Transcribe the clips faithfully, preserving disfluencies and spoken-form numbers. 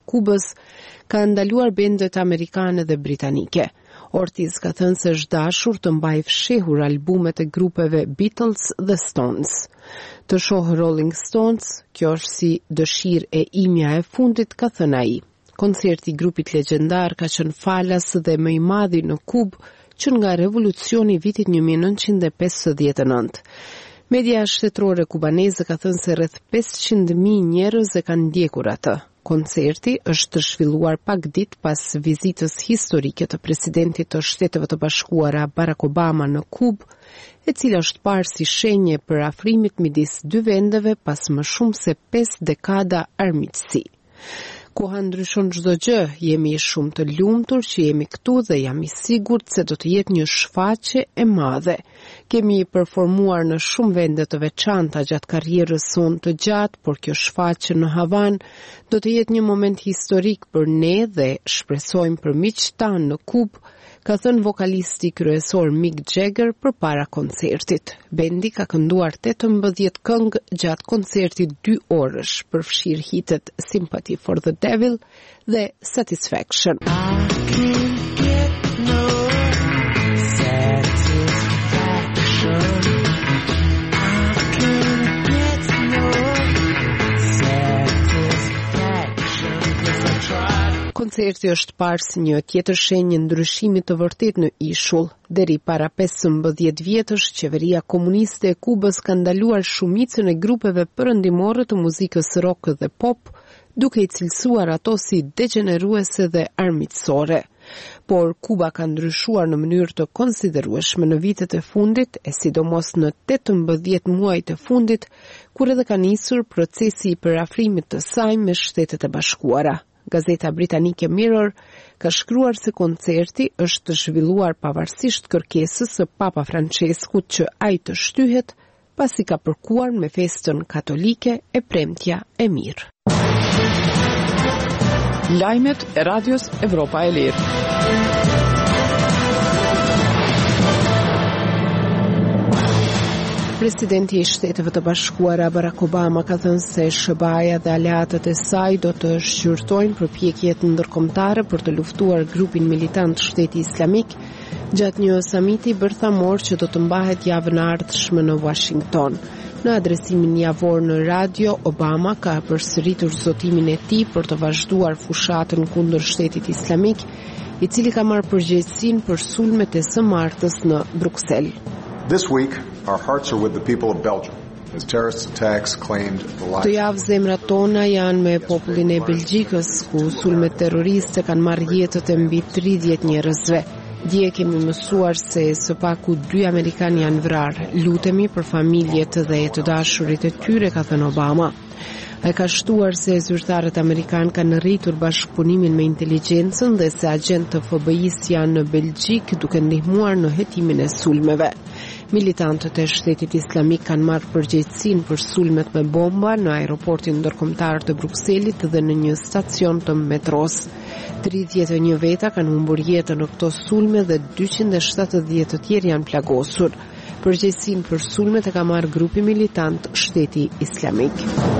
Kubës ka ndaluar bendet amerikane dhe britanike. Ortiz ka thënë se është dashur të mbajë fshehur albumet e grupeve Beatles dhe Stones. Të shohë Rolling Stones, kjo është si dëshirë e imja e fundit, ka thënë ai. Koncerti i grupit legjendar ka qenë falas dhe më i madhi në Kubë që nga revolucioni i vitit një mijë e nëntëqind e pesëdhjetë e nëntë. Media shtetërore kubaneze ka thënë se rreth pesëqind mijë njerëz e kanë ndjekur atë. Koncerti është zhvilluar pak ditë pas vizitës historike të presidentit të Shteteve të Bashkuara Barack Obama në Kubë, e cila është parë si shenje për afrimit midis dy vendeve pas më shumë se pesë dekada armiqësi. Koha ndryshon çdo gjë, jemi shumë të lumtur që jemi këtu dhe jam i sigurt se do të jetë një shfaqje e madhe. Kemi performuar në shumë vende të veçanta gjatë karrierës sonë të gjatë, por kjo shfaqje në Havan do të jetë një moment historik për ne dhe shpresojmë për miqtë tanë në Kubë, ka thënë vokalisti kryesor Mick Jagger përpara koncertit. Bendi ka kënduar tetëmbëdhjetë këngë gjatë koncertit dy orësh, përfshirë hitet Sympathy for the Devil dhe Satisfaction. Koncerti është parë si një tjetër shenjë ndryshimi të vërtet në ishull. Deri para pesëmbëdhjetë vjetësh, qeveria komuniste e Kubës ka ndaluar shumicën e grupeve perëndimore të muzikës rock dhe pop, duke i cilësuar ato si degeneruese dhe armiqësore. Por Kuba ka ndryshuar në mënyrë të konsiderueshme në vitet e fundit, e sidomos në tetëmbëdhjetë muajt e fundit, kur edhe ka nisur procesi i përafrimit të saj me Shtetet e Bashkuara. Gazeta britanike Mirror ka shkruar se koncerti është zhvilluar pavarësisht kërkesës së Papa Franceskut që ai të shtyhet, pasi ka përkuar me festën katolike e premtja e mirë. Lajmet e Radios Evropa e Lirë. Presidenti i Shteteve të Bashkuara Barack Obama ka thënë se S B A-ja dhe aleatët e saj do të shqyrtojnë përpjekjet ndërkombëtare për të luftuar grupin militant Shteti Islamik gjatë një samiti bërthamor që do të mbahet javën e ardhshme në Washington. Në adresimin javor në radio, Obama ka përsëritur zotimin e tij për të vazhduar fushatën kundër Shtetit Islamik, i cili ka marrë përgjegjësinë për sulmet e së martës në Bruksel. This week, our hearts are with the people of Belgium, as terrorist attacks claimed the lives. Të javë zemrat tona janë me popullin e Belgjikës, ku sulmet terroriste kanë marrë jetët e mbi tridhjetë njerëzve. Dje kemi mësuar se së paku dy Amerikanë janë vrarë. Lutemi për familjet dhe të dashurit e tyre, ka thënë Obama. Ai ka shtuar se zyrtarët amerikanë kanë rritur bashkëpunimin me inteligjencën dhe se agjentë të F B I-s janë në Belgjik duke ndihmuar në hetimin e sulmeve. Militantët e Shtetit Islamik kanë marrë përgjegjësinë për sulmet me bomba në aeroportin ndërkombëtar të Brukselit dhe në një stacion të metros. tridhjetë e një veta kanë humbur jetën në këto sulme dhe dyqind e shtatëdhjetë të tjerë janë plagosur. Përgjegjësinë për sulmet e ka marrë grupi militant Shteti Islamik.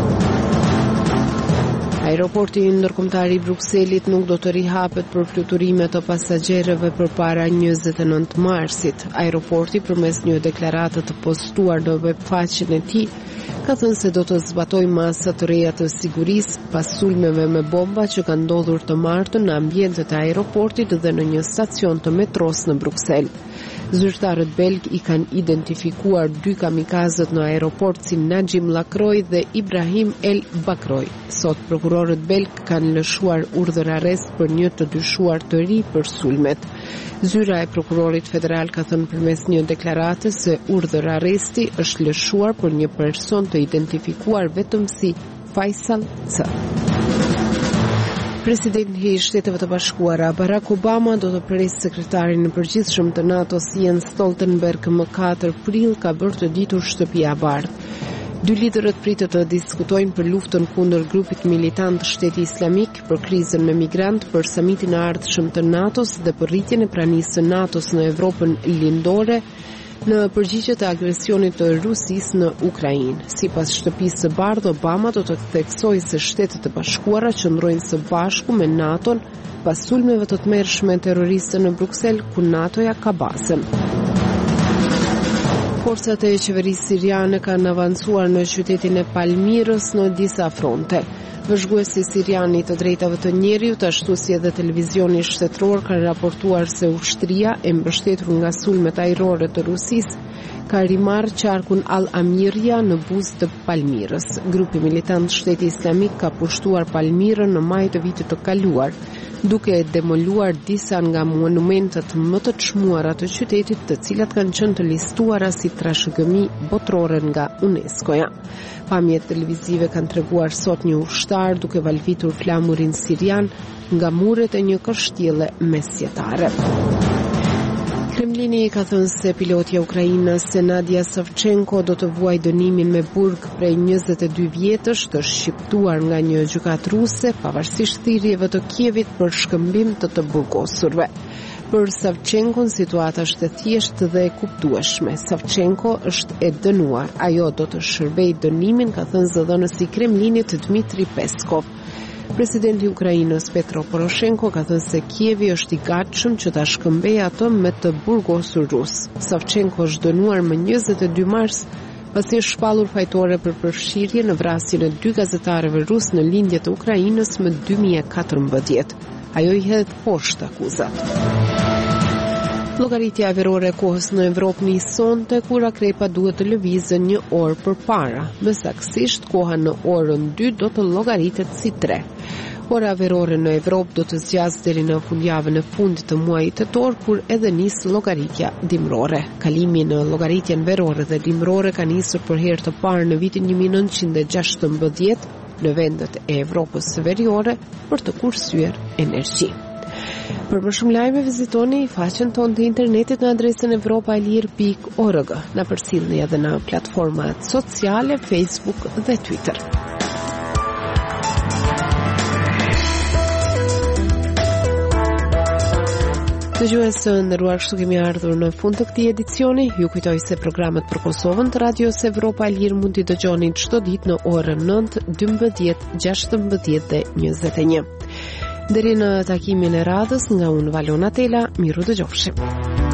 Aeroporti ndërkombëtar i Brukselit nuk do të rihapet për fluturime të pasagjerëve përpara njëzet e nëntë marsit. Aeroporti, përmes një deklarate të postuar në webfaqen e tij, ka thënë se do të zbatojë masa të reja të sigurisë pas sulmeve me bomba që kanë ndodhur të martën në ambientet e aeroportit dhe në një stacion të metros në Bruksel. Zyrtarët belg i kanë identifikuar dy kamikazët në aeroport si Najim Lakroy dhe Ibrahim El Bakroy. Sot prokurorët belg kanë lëshuar urdhër arrest për një të dyshuar të ri për sulmet. Zyra e prokurorit federal ka thënë përmes një deklarate se urdhër arresti është lëshuar për një person të identifikuar vetëm si Faisal C. Presidenti i Shteteve të Bashkuara Barack Obama do të presë sekretarin e përgjithshëm të NATO-s Jens Stoltenberg më katër prill, ka bërë të ditur Shtëpia e Bardhë. Dy liderët pritet të diskutojnë për luftën kundër grupit militant Shteti Islamik, për krizën me migrant, për samitin e ardhshëm të NATO-s dhe për rritjen e pranisë së NATO-s në Evropën lindore, në përgjigje të agresionit të Rusisë në Ukrainë. Sipas shtëpisë së bardhë, Obama do të theksojë se Shtetet e Bashkuara qëndrojnë së bashku me NATO-n pas sulmeve të tmerrshme terroriste në Bruksel, ku NATO-ja ka bazën. Forcat e qeverisë siriane kanë avancuar në qytetin e Palmirës në disa fronte. Vëzhguesi sirian i të drejtave të njerëzit, ashtu si edhe televizioni shtetëror, kanë raportuar se ushtria e mbështetur nga sulmet ajrore të Rusisë ka rimarrë qarkun Al-Amiria në buzë të Palmirës. Grupi militant Shteti Islamik ka pushtuar Palmirën në maj të vitit të kaluar, duke demoluar disa nga monumentet më të çmuara të qytetit, të cilat kanë qenë të listuara si trashëgimi botërore nga UNESCO-ja. Pamjet televizive kanë treguar sot një ushtar duke valvitur flamurin sirian nga muret e një kështjelle mesjetare. Kremlini ka thënë se pilotja ukrainase Nadia Savchenko do të vuajë dënimin me burg prej njëzet e dy vjetësh, të shqiptuar nga një gjykatë ruse, pavarësisht thirrjeve të Kievit për shkëmbim të të burgosurve. Për Savchenko situata është e thjeshtë dhe e kuptueshme. Savchenko është e dënuar. Ajo do të shërbejë dënimin, ka thënë zëdhënësi i Kremlinit Dmitri Peskov. Presidenti i Ukrainës Petro Poroshenko ka thënë se Kievi është i gatshëm që ta shkëmbejë atë me të burgosur rus. Savchenko është dënuar më njëzet e dy mars pasi është shpallur fajtore për përfshirje në vrasjen e dy gazetarëve rus në lindje të Ukrainës më dy mijë e katërmbëdhjetë. Ajo i hedh poshtë akuzat. Llogaritja verore e kohës në Evropë nisonte kur akrepa duhet të lëvizën një orë përpara. Më saktësisht, koha në orën dy do të llogaritet si tre. Ora verore në Evropë do të zgjasë deri në fundjavën e fundit të muajit tetor, kur edhe nis llogaritja dimrore. Kalimi në llogaritjen verore dhe dimrore ka nisur për herë të parë në vitin një mijë e nëntëqind e gjashtëmbëdhjetë në vendet e Evropës së Veriore për të kursyer energji. Për më shumë lajme vizitoni faqen tonë të internetit në adresën evropaelir pikë org. Na përcjellni edhe në platformat sociale Facebook dhe Twitter. Dëgjues të nderuar, kështu kemi ardhur në fund të këtij edicioni. Ju kujtoj se programet për Kosovën të Radios Evropa e Lirë mund t'i dëgjoni çdo ditë në orën nëntë, dymbëdhjetë, gjashtëmbëdhjetë dhe njëzet e një. Deri në takimin e radhës nga unë Valona Tela, miru dëgjofshim.